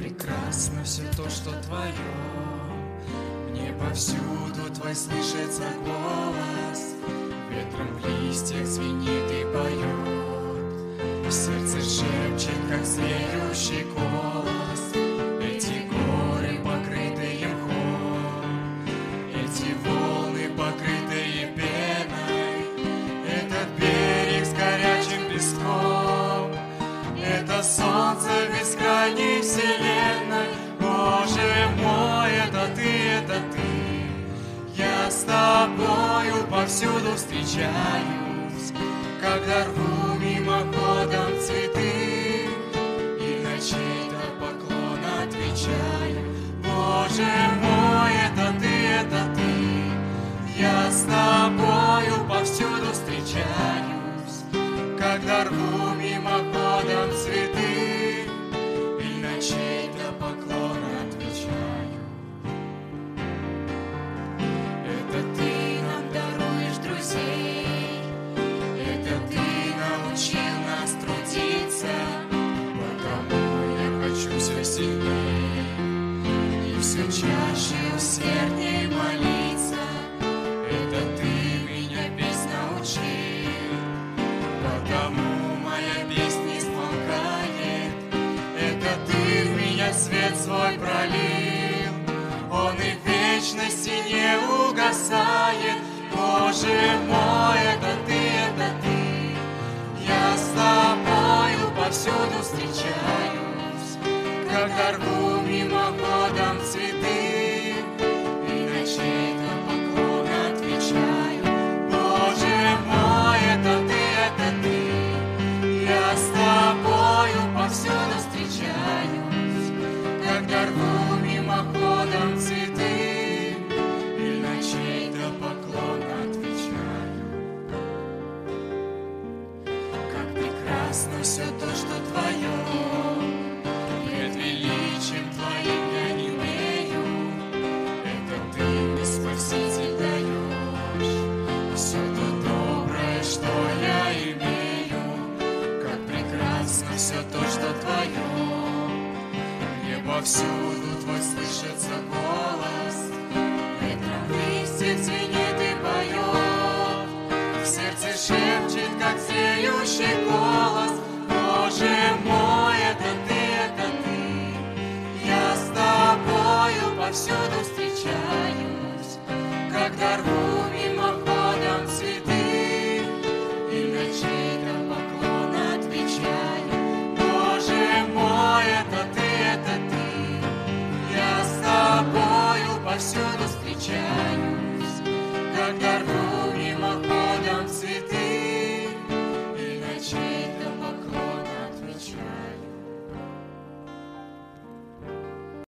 прекрасно все то, что твое. Мне повсюду твой слышится голос, ветром в листьях звенит и поет. В сердце шепчет, как зреющий голос, эти горы, покрытые мхом, эти волны, покрытые пеной, этот берег с горячим песком, это солнце бескрайней вселенной. Боже мой, это ты, я с тобою повсюду встречаюсь, когда рву мимоходом цветы и на чей-то поклон отвечаю. Боже мой, это ты, я с тобою повсюду встречаюсь, когда рву мимоходом цветы и на чей-то поклон отвечаю. Это ты нам даруешь друзей, это ты научил нас трудиться, потому я хочу все сильнее и все чаще усердней молиться. Это ты меня петь научил, потому моя песня не смолкает. Это ты в меня свет свой пролил, он и в вечности не угасает. Боже мой, это ты, я с тобою повсюду встречаюсь, когда рву мимоходом цветы и на чей-то поклон отвечаю. Боже мой, это ты, я с тобою повсюду встречаюсь, когда рву мимоходом цветы и на чей-то поклон отвечаю. Как прекрасно все то, что твое, пред величием твоим я не имею. Это ты мне, Спаситель, даешь все то доброе, что я имею. Как прекрасно все то, что твое, мне повсюду твой слышится голос, ветром в листьях звенит и поет. В сердце шепчет, как зреющий голос. Боже мой, это ты, я с тобою повсюду встречаюсь, когда рву мимоходом цветы и на чей-то поклон отвечаю. Боже мой, это ты, я с тобою повсюду встречаюсь,